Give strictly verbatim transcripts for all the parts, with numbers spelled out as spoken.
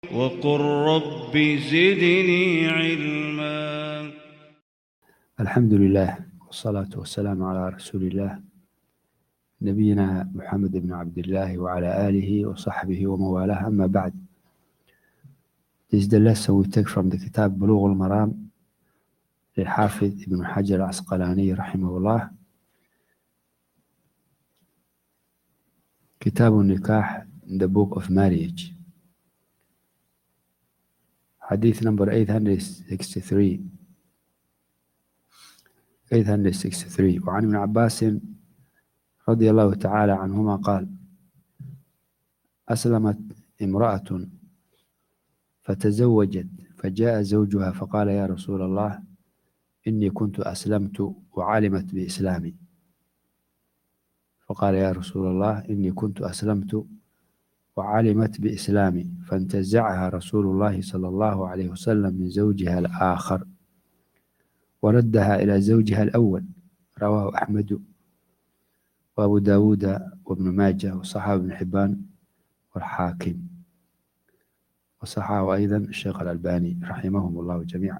وقل رب زدني علما. الحمد لله والصلاة والسلام على رسول الله نبينا محمد بن عبد الله وعلى آله وصحبه وموالاه. أما بعد, this is the lesson we take from the kitab بلوغ المرام للحافظ ابن حجر العسقلاني رحمه الله. كتاب النكاح, the book of marriage, حديث number eight hundred sixty-three. eight hundred sixty-three. وعن ابن عباس رضي الله تعالى عنهما قال: أسلمت امرأة فتزوجت فجاء زوجها فقال: يا رسول الله إني كنت أسلمت وعلمت بإسلامي. فقال: يا رسول الله إني كنت أسلمت وعلمت بإسلامي. فانتزعها رسول الله صلى الله عليه وسلم من زوجها الآخر وردها إلى زوجها الأول. رواه أحمد وأبو داود وابن ماجه وصححه ابن حبان والحاكم، وصححه أيضا الشيخ الألباني رحمهم الله جميعا.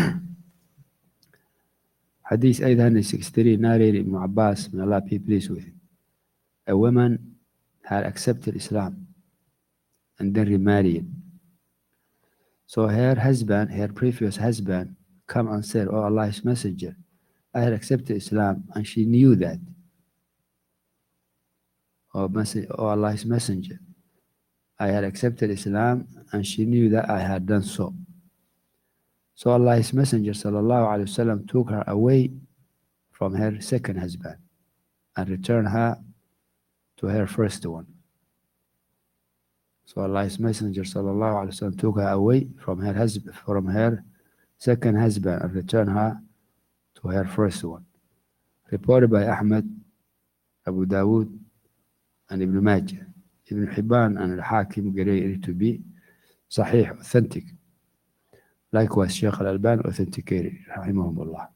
حديث eight hundred sixty-three narrated Ibn Abbas, may Allah be pleased with him. A woman had accepted Islam and then remarried. So her husband, her previous husband, come and said, "Oh Allah's messenger, I had accepted Islam," and she knew that. Oh, oh Allah's messenger, I had accepted Islam, and she knew that I had done so. So Allah's messenger sallallahu alaihi wasallam took her away from her second husband and returned her to her first one. So Allah's messenger sallallahu alaihi wasallam took her away from her husband, from her second husband, and returned her to her first one. Reported by Ahmad, Abu Dawud, and Ibn Majah. Ibn Hibban and Al-Hakim graded it to be Sahih, authentic. Likewise, Shaykh Al-Alban authenticated, rahimahumullah.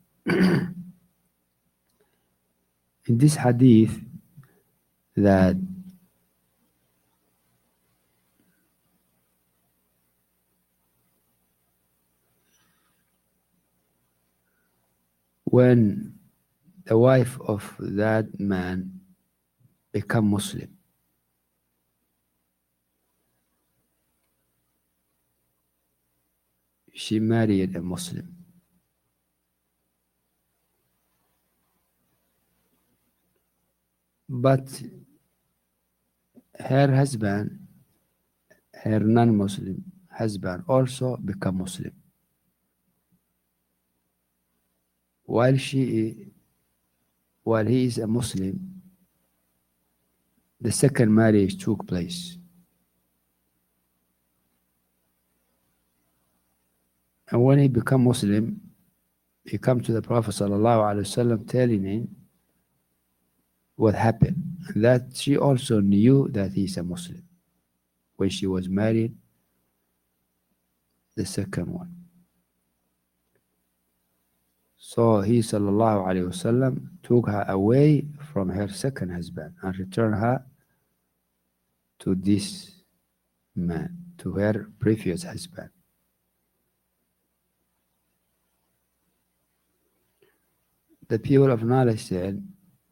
In this hadith, that when the wife of that man become Muslim, she married a Muslim. But her husband, her non-Muslim husband, also become Muslim. While she, while he is a Muslim, the second marriage took place. And when he became Muslim, he came to the Prophet sallallahu alaihi wasallam telling him what happened, and that she also knew that he is a Muslim when she was married the second one. So he sallallahu alaihi wasallam took her away from her second husband and returned her to this man, to her previous husband. The people of knowledge said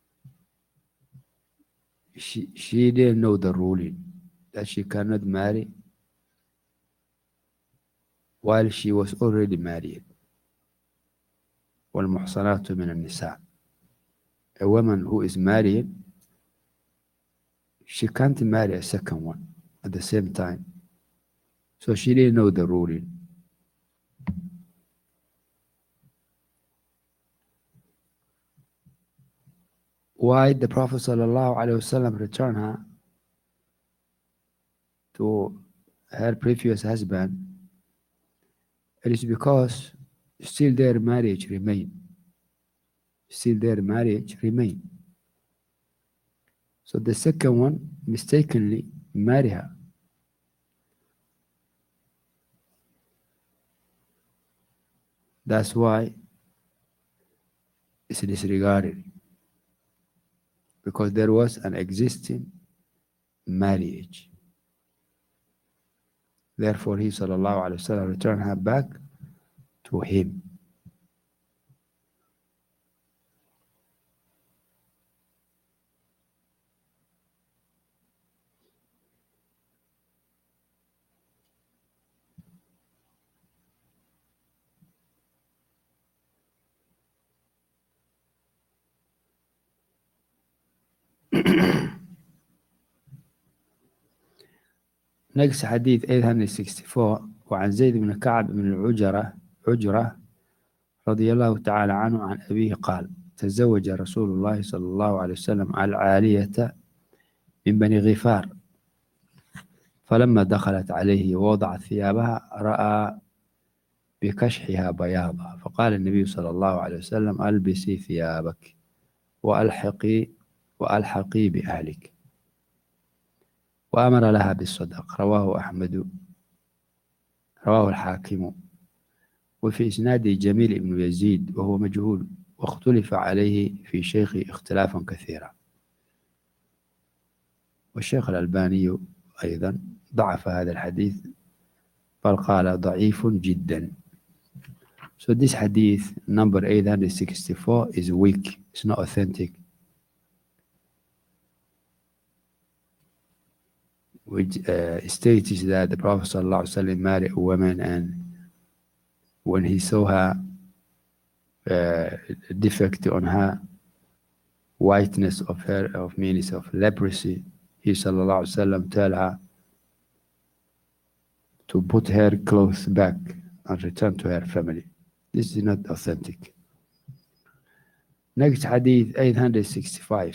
she, she didn't know the ruling that she cannot marry while she was already married. وَالْمُحْصَنَاتُ مِنَ النِّسَاءِ. A woman who is married, she can't marry a second one at the same time. So she didn't know the ruling. Why the Prophet sallallahu alaihi wasallam returned her to her previous husband? It is because still their marriage remained. Still their marriage remained. So the second one mistakenly married her. That's why it's disregarded. Because there was an existing marriage. Therefore, he sallallahu alaihi wasallam returned her back to him. Next hadith eight hundred sixty-four وعن زيد بن كعب بن العجرة عجرة رضي الله تعالى عنه عن أبيه قال تزوج رسول الله صلى الله عليه وسلم العالية من بني غفار فلما دخلت عليه ووضعت ثيابها رأى بكشحها بياضا فقال النبي صلى الله عليه وسلم ألبسي ثيابك وألحقي وألحقي بأهلك وأمر لها بالصدق. رواه أحمد رواه الحاكم. وفي إسناده جميل بن يزيد وهو مجهول واختلف عليه في شيخ اختلافا كثيرا. والشيخ الألباني أيضا ضعف هذا الحديث بل قال ضعيف جدا. So this hadith number eight hundred sixty-four is weak. It's not authentic. Which uh, states that the Prophet ﷺ married a woman, and when he saw her uh, defect on her whiteness of her of means of leprosy, he ﷺ tell her to put her clothes back and return to her family. This is not authentic. Next hadith eight hundred sixty-five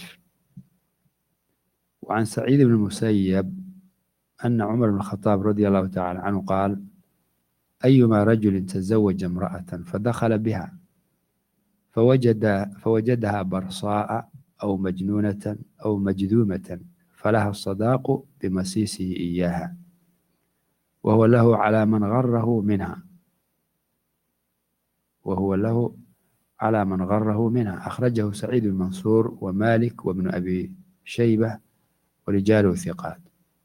وعن سعيد بن المسيب أن عمر بن الخطاب رضي الله تعالى عنه قال أيما رجل تزوج امرأة فدخل بها فوجد فوجدها برصاء أو مجنونة أو مجذومة فلها الصداق بمسيسه إياها وهو له على من غره منها وهو له على من غره منها. أخرجه سعيد بن منصور ومالك وابن أبي شيبة ورجاله ثقات.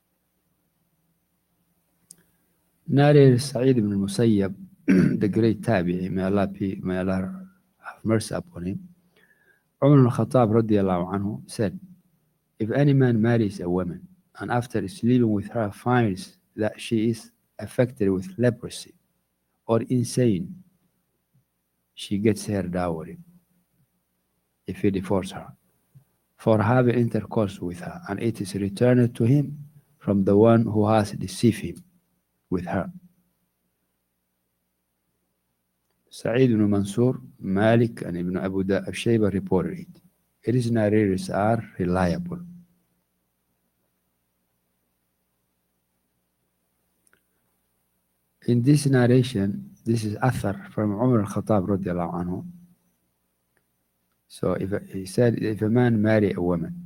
Narrated Sa'id ibn al-Musayyab, the great tabi'i, may Allah, may Allah have mercy upon him, Umar al-Khattab radiyallahu anhu said, if any man marries a woman and after sleeping with her finds that she is affected with leprosy or insane, she gets her dowry if he divorces her for having intercourse with her, and it is returned to him from the one who has deceived him with her. Sa'id ibn Mansur, Malik, and Ibn Abu Shayba reported it. Its narrators are reliable. In this narration, this is Athar from Umar al-Khattab radiallahu anhu. So if he said, if a man marry a woman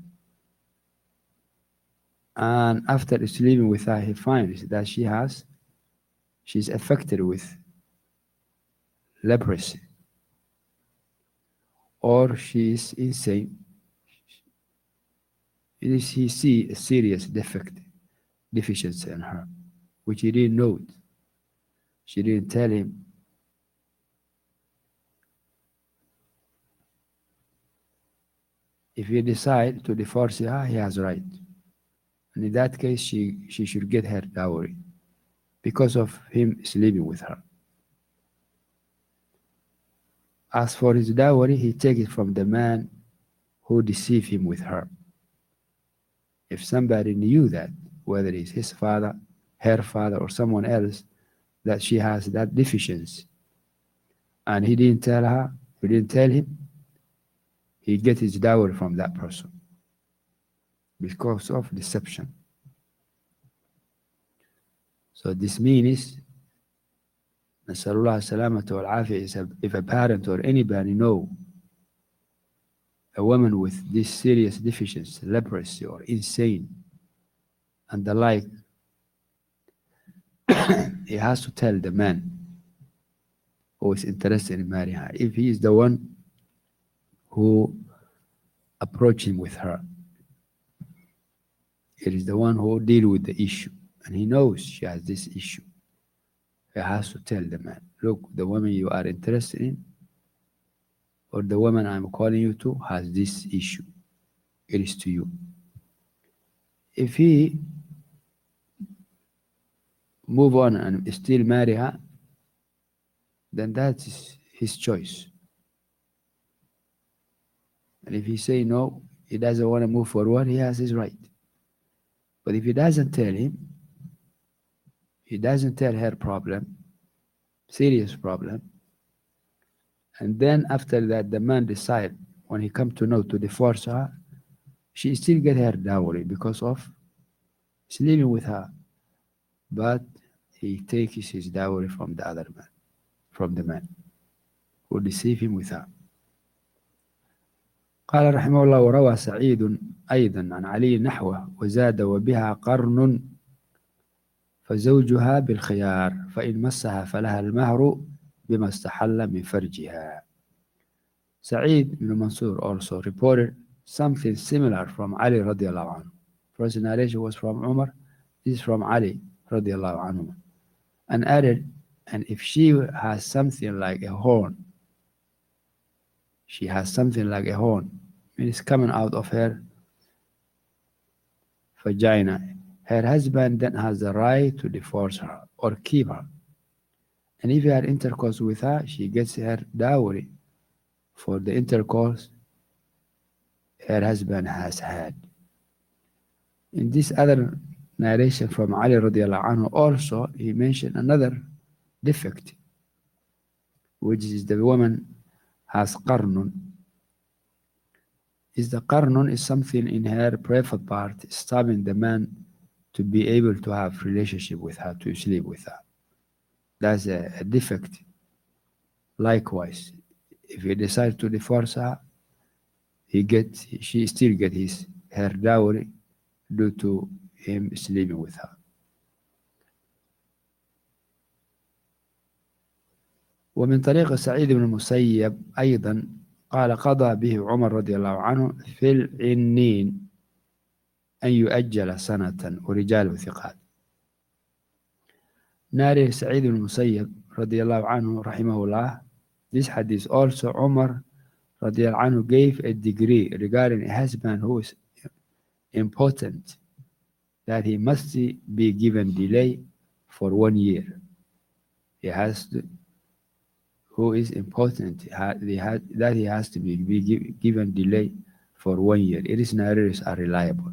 and after sleeping with her, he finds that she has, she's affected with leprosy or she is insane, he see a serious defect, deficiency in her, which he didn't know it. She didn't tell him. If he decides to divorce her, he has right. And in that case, she, she should get her dowry because of him sleeping with her. As for his dowry, he takes it from the man who deceived him with her. If somebody knew that, whether it's his father, her father, or someone else, that she has that deficiency, and he didn't tell her, he didn't tell him, he gets his dowry from that person because of deception. So this means, Nasalullah salamata wal afiyah, if a parent or anybody know a woman with this serious deficiency, leprosy or insane and the like, he has to tell the man who is interested in marrying her, if he is the one who approached him with her. It is the one who deal with the issue, and he knows she has this issue, he has to tell the man, look, the woman you are interested in, or the woman I'm calling you to, has this issue. It is to you. If he move on and still marry her, then that is his choice. And if he say no, he doesn't want to move forward, he has his right. But if he doesn't tell him, he doesn't tell her problem, serious problem, and then after that the man decide, when he come to know, to divorce her, she still get her dowry because of he's living with her, but he takes his dowry from the other man, from the man who deceive him with her. قال رحمه الله: وروى سعيد أيضا عن علي نحوه وزاد: وبها قرن فزوجها بالخيار فإن مسها فلها المهر بما استحل من فرجها. Sa'id ibn Mansur also reported something similar from Ali radiallahu anhu. First narration was from Umar, this is from Ali radiallahu anhu, and added, and if she has something like a horn, she has something like a horn, it is coming out of her vagina, her husband then has the right to divorce her or keep her. And if he had intercourse with her, she gets her dowry for the intercourse her husband has had. In this other narration from Ali radiallahu anhu also, he mentioned another defect, which is the woman has qarnun. Is the qarnun is something in her private part stopping the man to be able to have relationship with her, to sleep with her. That's a, a defect. Likewise, if he decides to divorce her, he gets, she still get his her dowry due to him sleeping with her. ومن طريق سعيد بن المسيب أيضا قال: قضى به عمر رضي الله عنه في العنين أن يؤجل سنة ورجاله ثقات. Narrated Sa'id ibn Musayyab radiallahu anhu rahimahullah, this hadith also Umar radiallahu anhu gave a degree regarding a husband who is important, that he must be given delay for one year. He has to, who is important, that he has to be, be given delay for one year. It is narrators are reliable.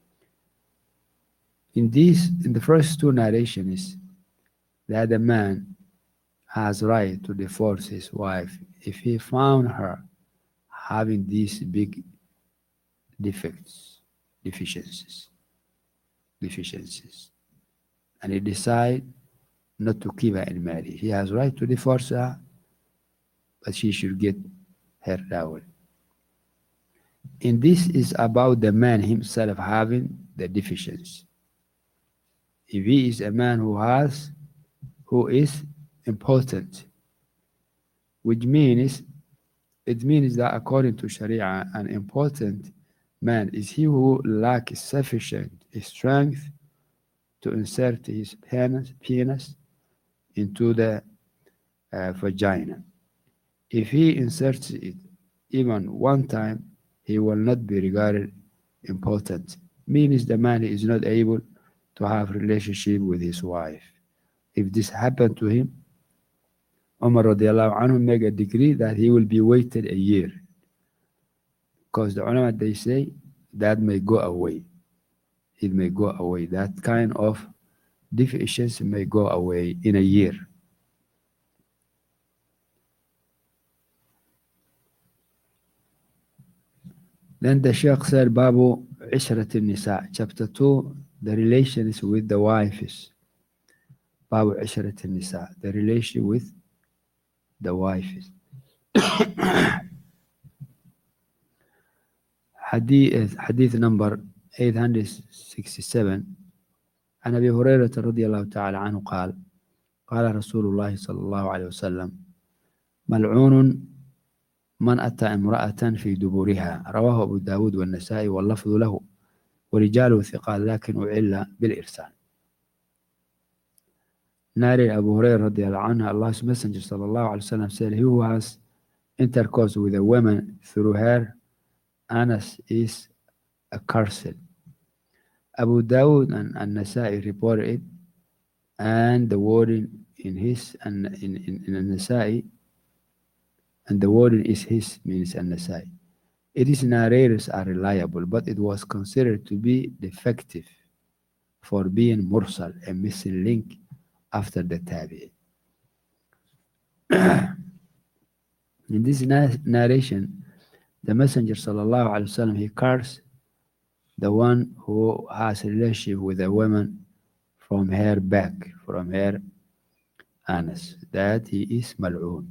In these, in the first two narrations, that the man has right to divorce his wife if he found her having these big defects, deficiencies, deficiencies, and he decide not to keep her in marriage. He has right to divorce her, but she should get her dowry. And this is about the man himself having the deficiency. If he is a man who has, who is important, which means, it means that according to Sharia, an important man is he who lacks sufficient strength to insert his penis, penis into the uh, vagina. If he inserts it even one time, he will not be regarded important. Means the man is not able to have relationship with his wife. If this happened to him, Umar radiallahu anhu make a decree that he will be waited a year. Because the ulama, they say that may go away. It may go away. That kind of deficiency may go away in a year. Then the Shaykh said, Babu Ishrat al-Nisa, chapter two, the relations with the wives. Babu Ishrat al-Nisa, the relation with the wives. Hadith, hadith number eight hundred sixty-seven. عن أبي هريرة رضي الله تعالى عنه قال: قال رسول الله صلى الله عليه وسلم: ملعون من أتى امرأة في دبورها. رواه أبو داود والنسائي واللفظ له ورجاله ثقات لكن أعل بالإرسال. Narrated Abu Hurairah radiallahu anhu, Allah's Messenger sallallahu alaihi wasallam said, he who has intercourse with a woman through her anus is accursed. Abu Dawud and An-Nasa'i reported it, and the wording in his and in, in, in An-Nasa'i, and the wording is his, means An-Nasa'i. Its narrators are reliable, but it was considered to be defective for being mursal, a missing link after the tabi'. In this na- narration, the Messenger sallallahu alaihi wasallam, he cursed the one who has a relationship with a woman from her back, from her anus, that he is mal'oon.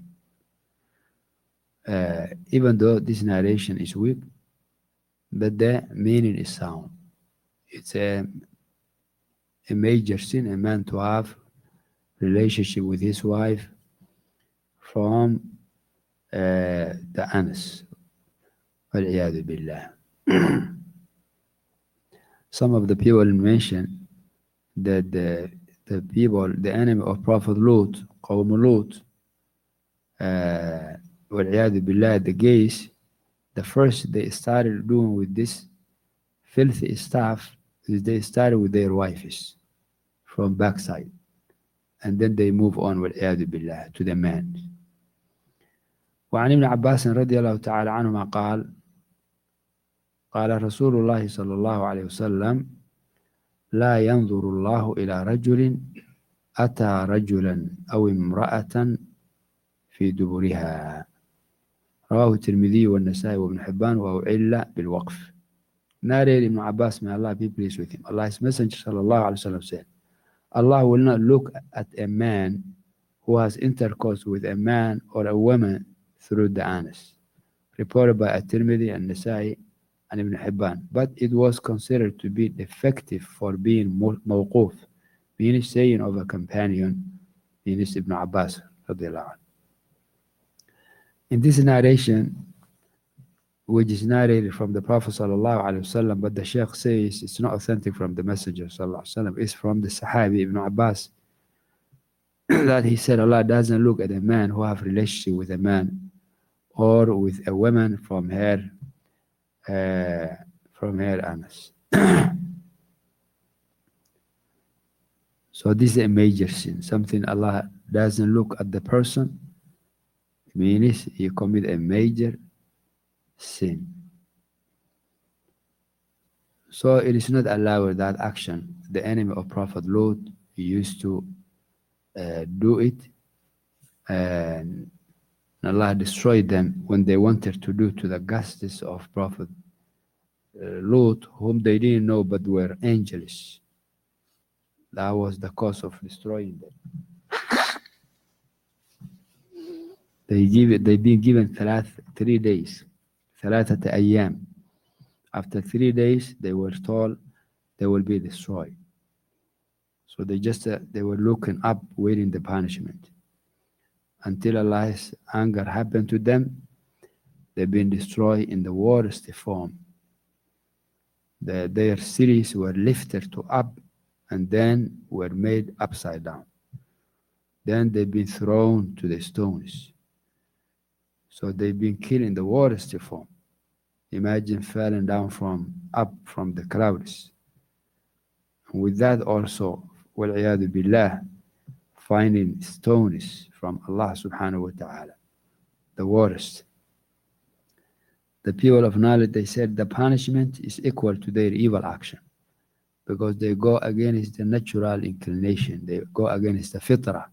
Uh, even though this narration is weak, but the meaning is sound. It's a, a major sin, a man to have relationship with his wife from uh, the anus. وَالْعِيَاذُ بِاللَّهِ. Some of the people mention that the, the people, the enemy of Prophet Lut, Qawm Lut, uh, وَالْعِيَاذُ بِاللَّهِ, the gays, the first they started doing with this filthy stuff is they started with their wives from backside, and then they move on وَالْعِيَاذُ بِاللَّهِ to the man. وعن ابن عباس رضي الله تعالى عنهما قال قال رسول الله صلى الله عليه وسلم لا ينظر الله إلى رجل أتى رجلا أو امرأة في دبرها. رواه الترمذي والنسائي وابن حبان وأعل بالوقف. Narrated Ibn Abbas, may Allah be pleased with him. Allah's Messenger sallallahu alaihi wasallam said, Allah will not look at a man who has intercourse with a man or a woman through the anus. Reported by At-Tirmidhi and Nasa'i and Ibn Hibban. But it was considered to be defective for being mawquf, meaning saying of a companion, meaning Ibn Abbas radiallahu anhu. In this narration, which is narrated from the Prophet sallallahu alaihi wasallam, but the Shaykh says it's not authentic from the Messenger sallallahu alaihi wasallam, it's from the Sahabi Ibn Abbas, that he said Allah doesn't look at a man who have relationship with a man or with a woman from her uh, from her anus. So this is a major sin, something Allah doesn't look at the person, means he commit a major sin. So it is not allowed that action. The enemy of Prophet Lut used to uh, do it, and Allah destroyed them when they wanted to do to the guests of Prophet uh, Lut, whom they didn't know but were angels. That was the cause of destroying them. They give it, they've been given thalath, three days, ثلاثة أيام. After three days, they were told they will be destroyed. So they just uh, they were looking up, waiting the punishment. Until Allah's anger happened to them, they've been destroyed in the worst form. The, their cities were lifted to up and then were made upside down. Then they've been thrown to the stones. So they've been killed in the worst form. Imagine falling down from up from the clouds. And with that also, وَالْعِيَاذُ بِاللَّهِ, finding stones from Allah subhanahu wa ta'ala, the worst. The people of knowledge, they said the punishment is equal to their evil action because they go against the natural inclination. They go against the fitrah.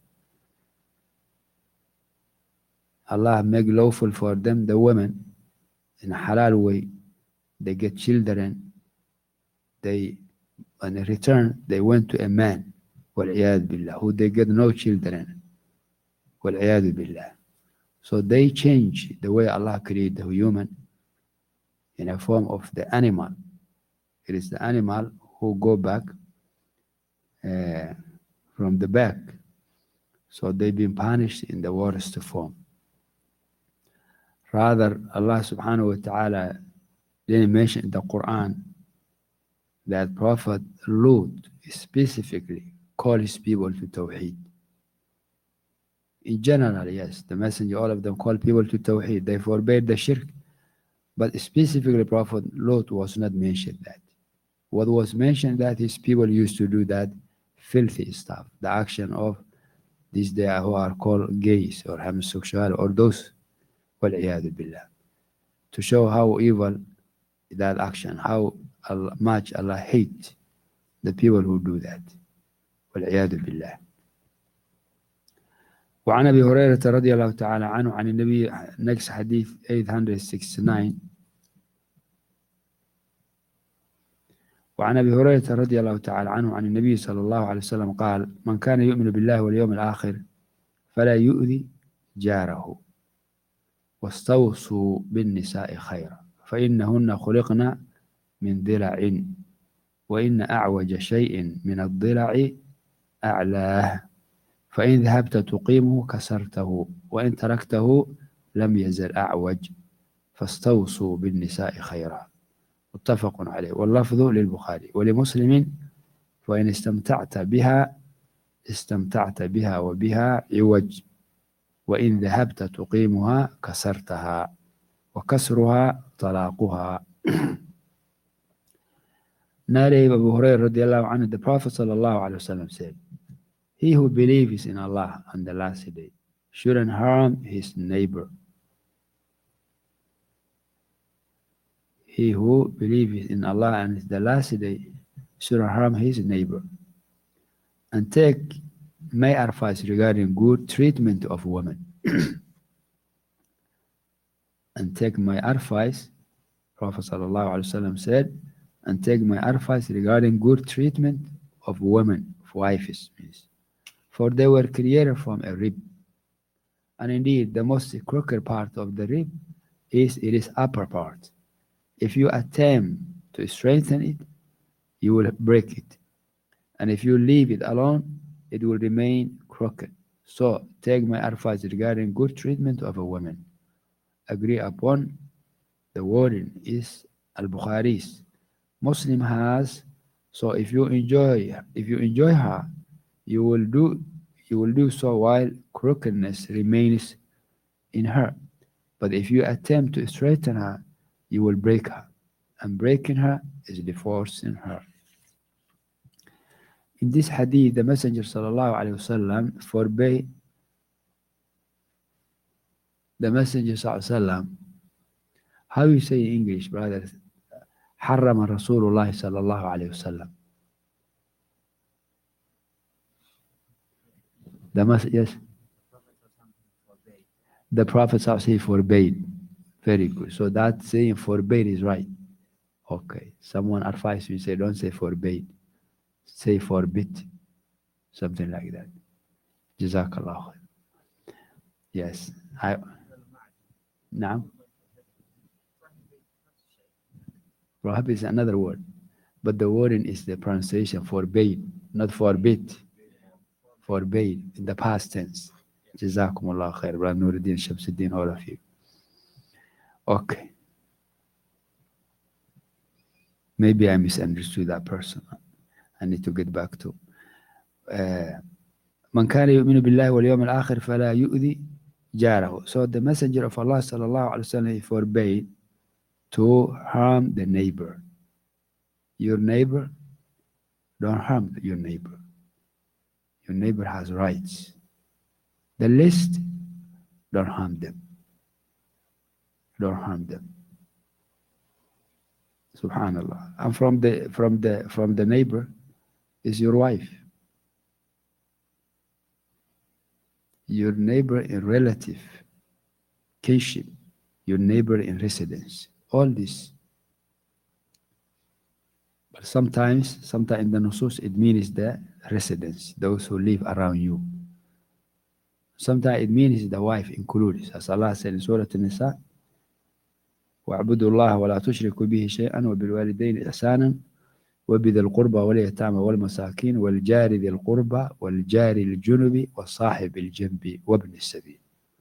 Allah make lawful for them the women in a halal way. They get children. They, in return, they went to a man, وَالْعِيَاذُ بِاللَّهِ, who they get no children. وَالْعِيَاذُ بِاللَّهِ. So they change the way Allah created the human in a form of the animal. It is the animal who go back uh, from the back. So they've been punished in the worst form. Rather, Allah subhanahu wa ta'ala didn't mention in the Quran that Prophet Lut specifically called his people to Tawheed. In general, yes, the messenger, all of them called people to Tawheed. They forbade the shirk, but specifically Prophet Lot was not mentioned that. What was mentioned that is people used to do that filthy stuff, the action of these they who are called gays or homosexual or those, وَالْعِيَاذُ billah, to show how evil that action, how Allah, much Allah hates the people who do that. وَالْعِيَاذُ billah. وعن أبي هريرة رضي الله تعالى عنه عن النبي, next hadith eight sixty-nine. وعن أبي هريرة رضي الله تعالى عنه عن النبي صلى الله عليه وسلم قال من كان يؤمن بالله واليوم الآخر فلا يؤذي جاره واستوصوا بالنساء خيرا فإنهن خلقن من ضلع وإن أعوج شيء من الضلع أعلاه فإن ذهبت تقيمه كسرته وإن تركته لم يزل أعوج فاستوصوا بالنساء خيرا متفق عليه واللفظ للبخاري ولمسلم وإن استمتعت بها استمتعت بها وبها عوج وإن ذهبت تقيمها كسرتها وكسرها طلاقها. Narrated Abu Hurairah radiallahu anhu, the Prophet sallallahu alaihi wasallam said, he who believes in Allah on the last day shouldn't harm his neighbor. He who believes in Allah and the last day shouldn't harm his neighbor. And take my advice regarding good treatment of women. And take my advice, Prophet sallallahu alaihi wasallam said, and take my advice regarding good treatment of women, of wives, means. For they were created from a rib. And indeed, the most crooked part of the rib is its upper part. If you attempt to strengthen it, you will break it. And if you leave it alone, it will remain crooked. So take my advice regarding good treatment of a woman. Agree upon the wording is Al-Bukhari's. Muslim has, so if you enjoy if you enjoy her, you will do you will do so while crookedness remains in her. But if you attempt to straighten her, you will break her. And breaking her is divorcing her. In this hadith, the Messenger sallallahu alaihi wasallam forbade the Messenger sallallahu alaihi wasallam. How you say in English, brothers? حرم رسول الله صلى الله عليه وسلم. The message, yes. The Prophet sallallahu forbade. Very good. So that saying forbade is right. Okay. Someone advised you, say don't say forbade. Say forbid. Something like that. Jazakallah. Yes. I, now. Prohibit is another word, but the wording is the pronunciation forbade, not forbid. Forbade in the past tense. Jazakumullah khair. Brother Nuruddin, Shamsuddin, all of you. Okay. Maybe I misunderstood that person. I need to get back to. من كان يؤمن بالله واليوم الآخر فلا يؤذي جاره. So the Messenger of Allah sallallahu alaihi wasallam forbade to harm the neighbor. Your neighbor, don't harm your neighbor. Your neighbor has rights. The least, don't harm them. Don't harm them. Subhanallah. And from the from the from the neighbor is your wife. Your neighbor in relative, kinship, your neighbor in residence. All this. But sometimes, sometimes in the nusus, it means the residents, those who live around you. Sometimes it means the wife included. As Allah said in Surah An-Nisa, وَاعْبُدُوا اللَّهَ وَلَا تُشْرِكُوا بِهِ شَيْئًا وَبِالْوَالِدَيْنِ إِحْسَانًا وَبِذِي الْقُرْبَى وَالْيَتَامَى وَالْمَسَاكِينِ وَالْجَارِ ذِي الْقُرْبَى وَالْجَارِ الْجُنُبِ وَالصَّاحِبِ الْجَنْبِ وَابْنِ السَّبِيلِ.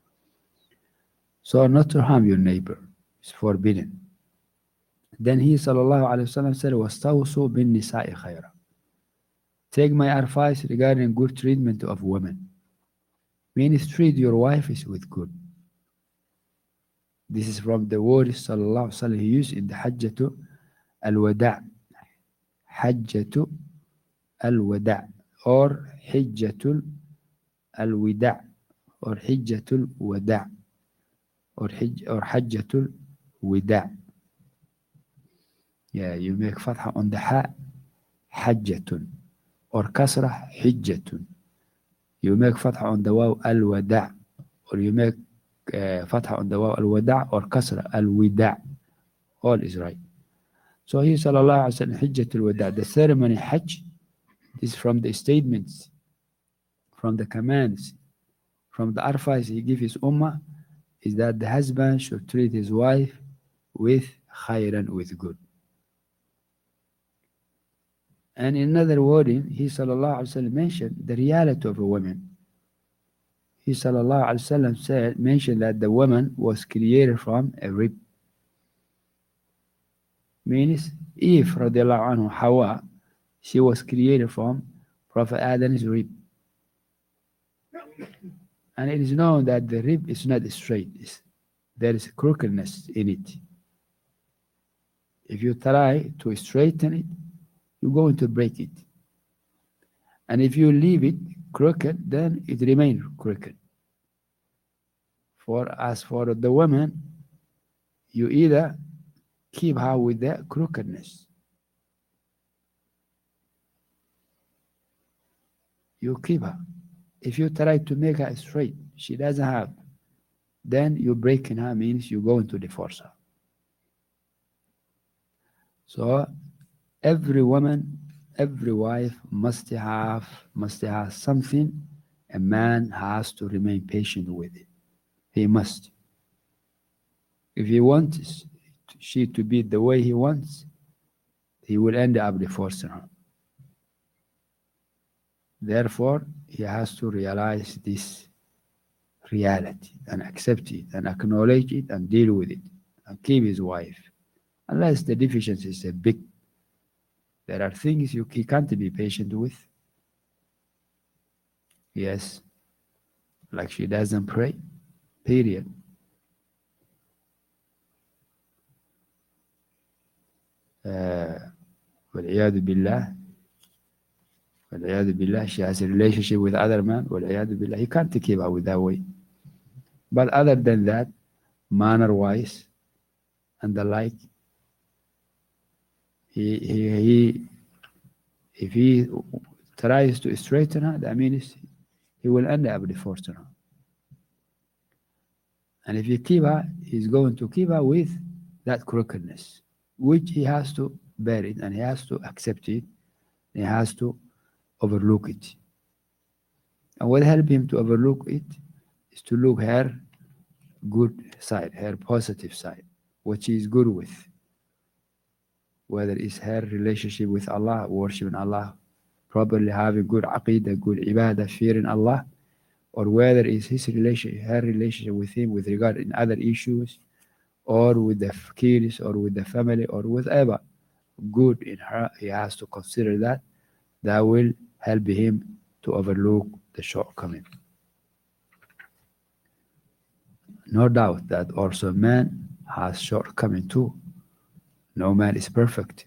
So not to harm your neighbor is forbidden. Then he sallallahu alaihi wasallam said, وَاسْتَوْصُوا بِالنِّسَاءِ خَيْرًا. Take my advice regarding good treatment of women. means treat your wife is with good. This is from the word sallallahu alaihi wasallam he used in the Hajjatu al-Wada'. Hajjatu al-Wada' or Hijjatul al-Wida' or Hijjatul Wada' or Hijj or Hajjatul Wida'. Yeah, you make fatha on the ha, Hajjatun, or kasrah, Hijjatun. You make fatha on the waw, al-Wada', or you make uh, fatha on the waw, al-Wada', or kasrah, al-Wida'. All is right. So he sallallahu alaihi wasallam, Hijjatul Wada'. The ceremony Hajj is from the statements, from the commands, from the advice he gives his ummah, is that the husband should treat his wife with khayran, with good. And in another wording, he sallallahu alaihi wasallam mentioned the reality of a woman. He sallallahu alaihi wasallam said, mentioned that the woman was created from a rib. Means Eve radiallahu anhu, Hawa, she was created from Prophet Adam's rib. And it is known that the rib is not straight. It's, there is crookedness in it. If you try to straighten it, you're going to break it. And if you leave it crooked, then it remains crooked. For as for the woman, you either keep her with the crookedness. You keep her. If you try to make her straight, she doesn't have, then you breaking her means you're going to divorce her. So every woman, every wife must have must have something a man has to remain patient with it. He must. If he wants she to be the way he wants, he will end up divorcing her. Therefore, he has to realize this reality and accept it and acknowledge it and deal with it and keep his wife. Unless the deficiency is a big, there are things you he can't be patient with. Yes, like she doesn't pray, period. Uh, وَالْعِيَاذُ بِاللَّهِ وَالْعِيَاذُ بِاللَّهِ she has a relationship with other man. وَالْعِيَاذُ بِاللَّهِ he can't keep her with that way. But other than that, manner-wise and the like, he, he, he if he tries to straighten her, that means he will end up divorcing her. And if you keep her, he's going to keep her with that crookedness, which he has to bear it and he has to accept it. He has to overlook it. And what help him to overlook it is to look her good side, her positive side, what she is good with. Whether it's her relationship with Allah, worshiping Allah, properly having good aqidah, good ibadah, fearing Allah, or whether it's his relation, her relationship with him with regard in other issues, or with the kids, or with the family, or whatever good in her, he has to consider that. That will help him to overlook the shortcoming. No doubt that also man has shortcoming too. No man is perfect.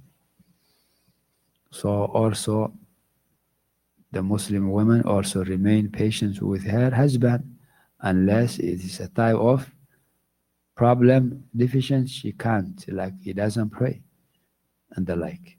So also the Muslim woman also remain patient with her husband unless it is a type of problem, deficiency, she can't, like he doesn't pray and the like.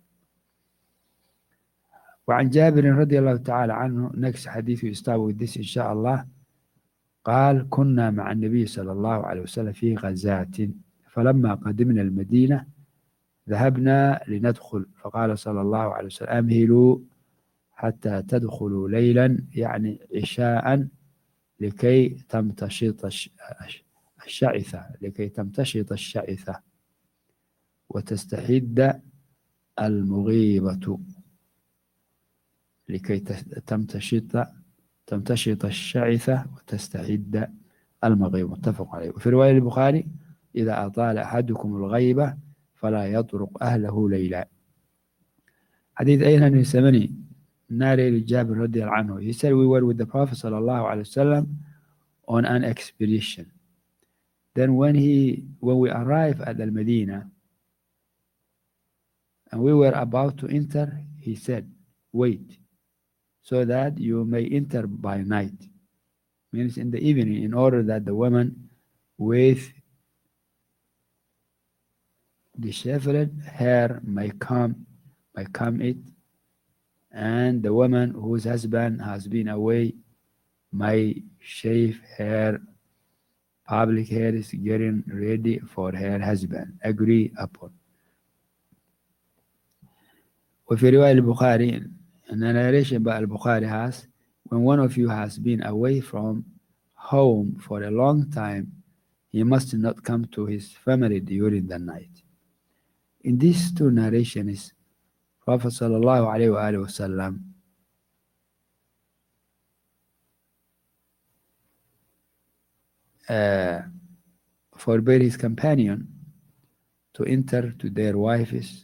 وعن جابر رضي الله تعالى عنه, next hadith we start with this إن شاء الله. قال كنا مع النبي صلى الله عليه وسلم في غزاة فلما قدمنا المدينة ذهبنا لندخل فقال صلى الله عليه وسلم أمهلوا حتى تدخلوا ليلا يعني عشاء لكي تمتشط الشعثة لكي تمتشط الشعثة وتستحد المغيبة لكي تمتشط تمتشط الشعثة وتستحد المغيبة. متفق عليه. وفي رواية البخاري إذا أطال أحدكم الغيبة فلا يطرق أهله ليلا. حديث أين يسمني narrated Jabir radiallahu anhu. He said, we were with the Prophet sallallahu alaihi wasallam on an expedition. Then when he, when we arrived at Al-Medina and we were about to enter, he said, wait, so that you may enter by night. Means in the evening, in order that the woman with disheveled hair may come, may come it, and the woman whose husband has been away may shave her public hair is getting ready for her husband. Agree upon. وفي رواية البخاري, in a narration by Al-Bukhari has, when one of you has been away from home for a long time, he must not come to his family during the night. In these two narrations, Prophet sallallahu alaihi wasallam uh, forbade his companion to enter to their wives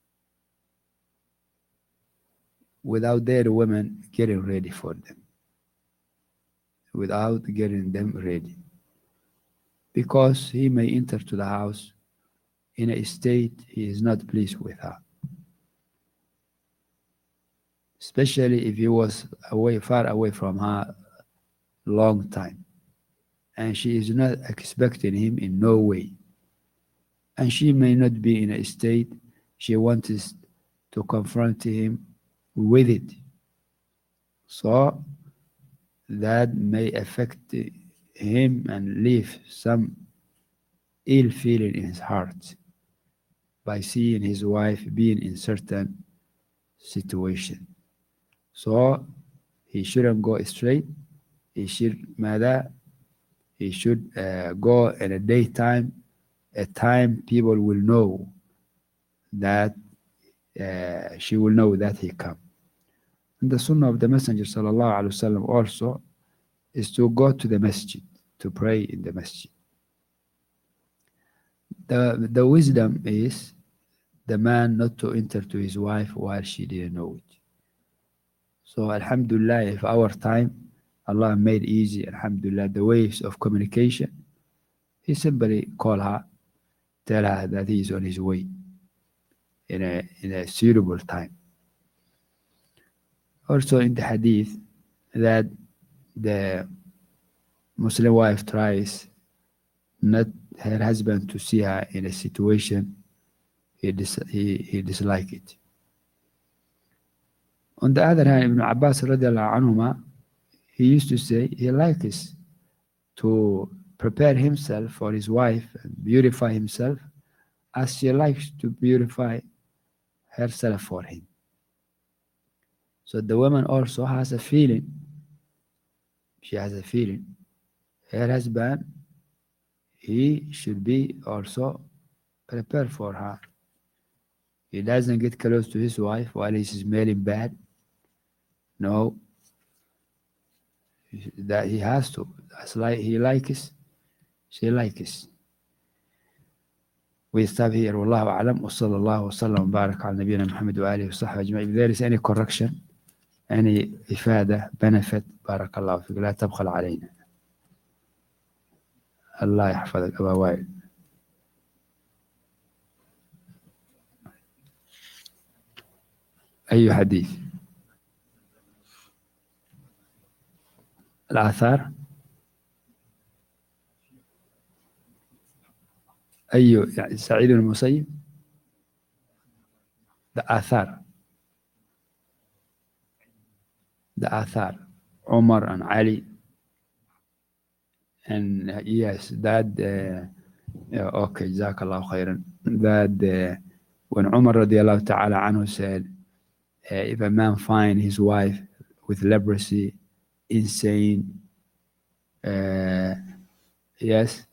without their women getting ready for them, without getting them ready, because he may enter to the house in a state he is not pleased with her, especially if he was away, far away from her long time, and she is not expecting him in no way, and she may not be in a state she wants to confront him with it, so that may affect him and leave some ill feeling in his heart by seeing his wife being in certain situation. So he shouldn't go straight. He should mother. He should uh, go in a daytime, a time people will know that uh, she will know that he come. And the sunnah of the Messenger sallallahu alaihi wasallam also is to go to the masjid, to pray in the masjid. The, the wisdom is the man not to enter to his wife while she didn't know it. So alhamdulillah, if our time, Allah made easy, alhamdulillah, the ways of communication, he simply call her, tell her that he is on his way in a, in a suitable time. Also in the hadith that the Muslim wife tries not her husband to see her in a situation he dis he, he dislike it. On the other hand, Ibn Abbas radiallahu anhuma, he used to say he likes to prepare himself for his wife and beautify himself as she likes to beautify herself for him. So the woman also has a feeling. She has a feeling. Her husband, he should be also prepared for her. He doesn't get close to his wife while he's smelling bad. No. That he has to. That's like he likes, she likes. We stop here. Wallahu a'lam. Wa sallallahu wa sallam wa barak ala nabiyyina Muhammad wa alihi wa sahbihi ajma'in. If there is any correction, any ifada, benefit, barakallahu fik. La tabkhal alayna. Allah yahfadak, Aba Wail. أي حديث؟ الآثار؟ أي يعني سعيد بن المسيب؟ The آثار. The آثار. Umar and Ali. And uh, yes, that, uh, yeah, okay, Jazakallah khairan. That uh, when Umar radiallahu ta'ala anhu said, uh, if a man find his wife with leprosy, insane, uh, yes,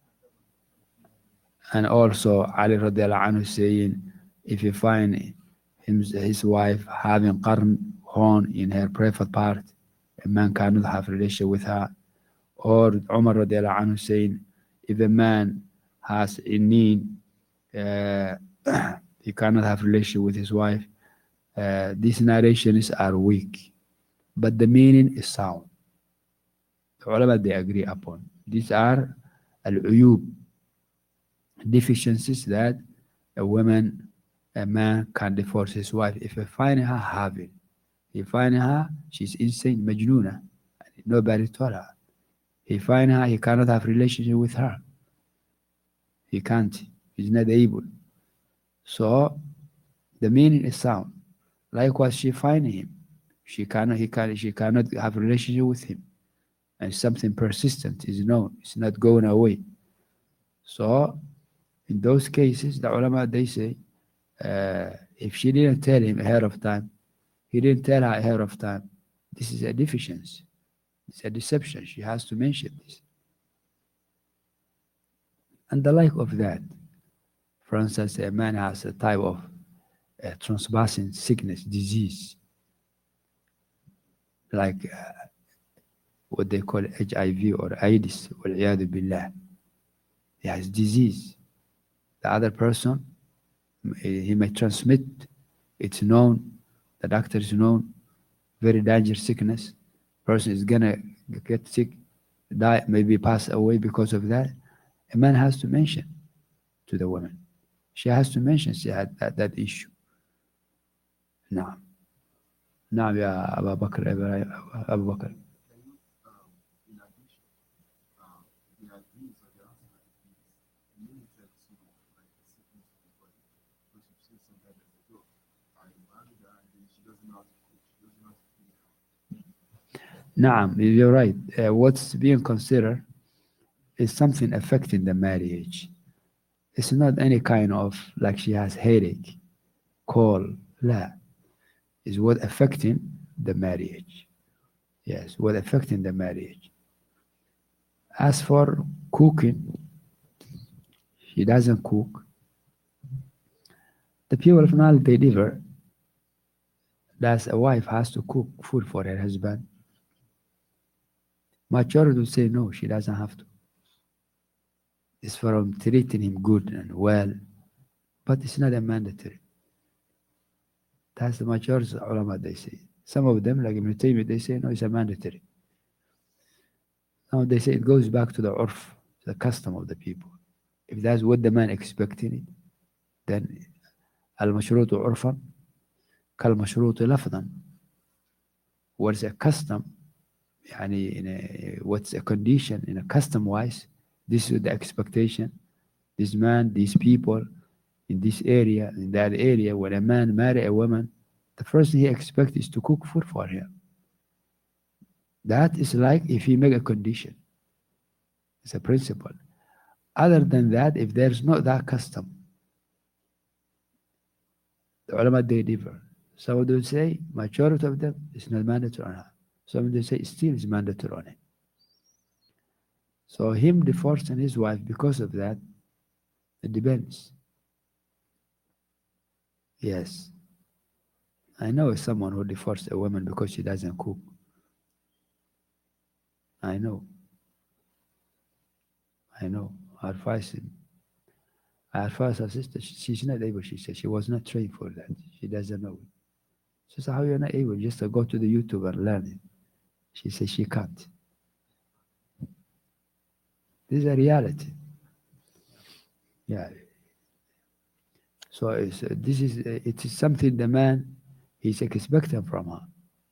and also Ali radiallahu anhu saying, if you find him, his wife having qarn, horn in her private part, a man cannot have relation with her. Or Umar radiallahu anhu saying, if a man has a need, uh, he cannot have relation with his wife. uh, these narrations are weak, but the meaning is sound. The ulama, they agree upon. These are al-uyub, deficiencies that a woman, a man can divorce his wife if he find her having. He find her, she's insane, majnuna. Nobody told her. He find her, he cannot have relationship with her. He can't. He's not able. So the meaning is sound. Likewise, she find him. She cannot. He can. She cannot have relationship with him, and something persistent is known. It's not going away. So in those cases, the ulama, they say, uh, if she didn't tell him ahead of time, he didn't tell her ahead of time, this is a deficiency. It's a deception. She has to mention this. And the like of that. For instance, a man has a type of uh, transpassing sickness, disease, like uh, what they call H I V or AIDS, وَالْعِيَاذُ بِاللَّهِ. He has disease. The other person, he may transmit. It's known. The doctor is known. Very dangerous sickness. Person is gonna get sick, die, maybe pass away because of that. A man has to mention to the woman. She has to mention she had that, that issue. نعم. نعم يا أبا بكر أبو بكر. Naam, you're right. Uh, what's being considered is something affecting the marriage. It's not any kind of, like she has headache, cold, la. It's what affecting the marriage. Yes, what affecting the marriage. As for cooking, she doesn't cook. The people of Nile, they differ. That a wife has to cook food for her husband. Majority will say no, she doesn't have to. It's from treating him good and well, but it's not a mandatory. That's the majority of ulama, they say. Some of them, like Ibn Taymiyyah, they say no, it's a mandatory. Now they say it goes back to the urf, the custom of the people. If that's what the man expecting it, then al-mashrutu urfan kal-mashrutu lafdan. What's a custom? Yani in a, what's a condition in a custom wise? This is the expectation. This man, these people in this area, in that area, when a man marry a woman, the first thing he expects is to cook food for him. That is like if he make a condition. It's a principle. Other than that, if there's not that custom, the ulama, they differ. Some of them say, majority of them, it's not mandatory on her. Some of them say, still is mandatory on him. So him divorcing his wife because of that, it depends. Yes. I know someone who divorced a woman because she doesn't cook. I know. I know. I advise him. I advise her sister, she, she's not able, she said. She was not trained for that. She doesn't know it. She said, how you're not able? Just to go to the YouTube and learn it. She said she can't. This is a reality. Yeah. So it's, uh, this is uh, it is something the man is expecting from her.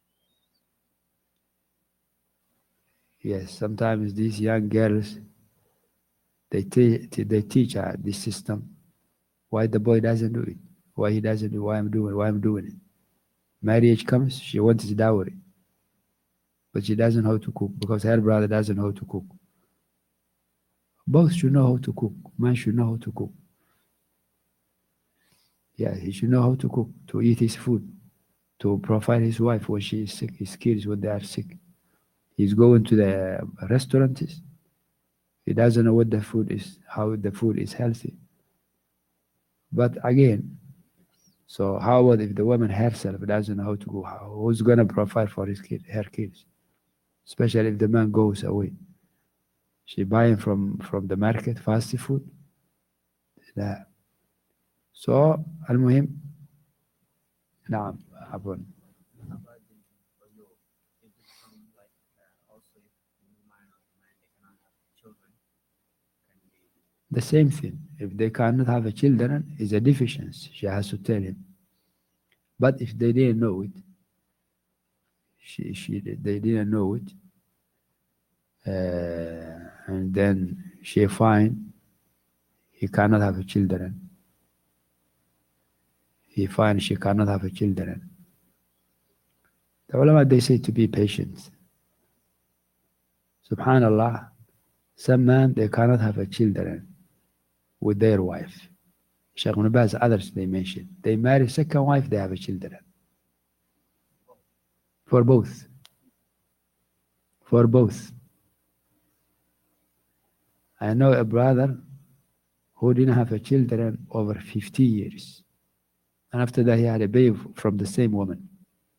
Yes, sometimes these young girls, they, te- they teach her this system. Why the boy doesn't do it? Why he doesn't do? Why I'm doing? Why I'm doing it? Marriage comes, she wants dowry, but she doesn't know how to cook because her brother doesn't know how to cook. Both should know how to cook. Man should know how to cook. Yeah, he should know how to cook, to eat his food, to provide his wife when she is sick, his kids when they are sick. He's going to the restaurants. He doesn't know what the food is, how the food is healthy. But again, so how about if the woman herself doesn't know how to cook? Who's going to provide for his kid, her kids? Especially if the man goes away. She buying from, from the market fast food. لا. So, المهم, نعم, upon about the for you, if it's from like uh, also if the woman or the man they cannot have children, can be the same thing. If they cannot have a children, is a deficiency. She has to tell him. But if they didn't know it, she, she, they didn't know it, uh, and then she find he cannot have a children. He finds she cannot have a children. The ulama, they say to be patient. Subhanallah, some men, they cannot have a children with their wife. Sheikh Ibn Baz, others they mention. They marry second wife, they have a children. For both. For both. I know a brother who didn't have a children over fifty years. And after that, he had a baby from the same woman.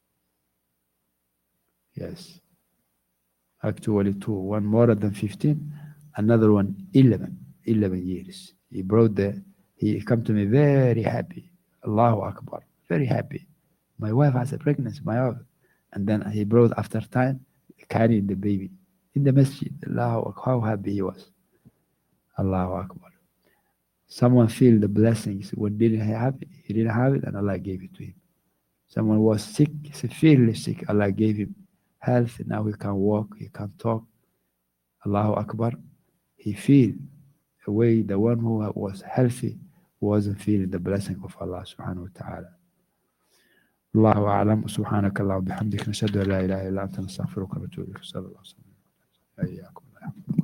Yes. Actually, two. One more than fifteen, another one eleven. eleven years. He brought the, he come to me very happy. Allahu Akbar. Very happy. My wife has a pregnancy, my wife. And then he brought after time, carrying the baby in the masjid. Allahu Akbar. How happy he was. Allahu Akbar. Someone feel the blessings when didn't have it, he didn't have it, and Allah gave it to him. Someone was sick, severely sick, Allah gave him health, and now he can walk, he can talk. Allahu Akbar. He feel the way the one who was healthy wasn't feeling the blessing of Allah subhanahu wa ta'ala. Allahu a'lam. Subhanaka Allahumma bihamdika nashhadu an la ilaha illa anta nastaghfiruka wa natubu ilayk. Sallallahu alaihi wa sallam.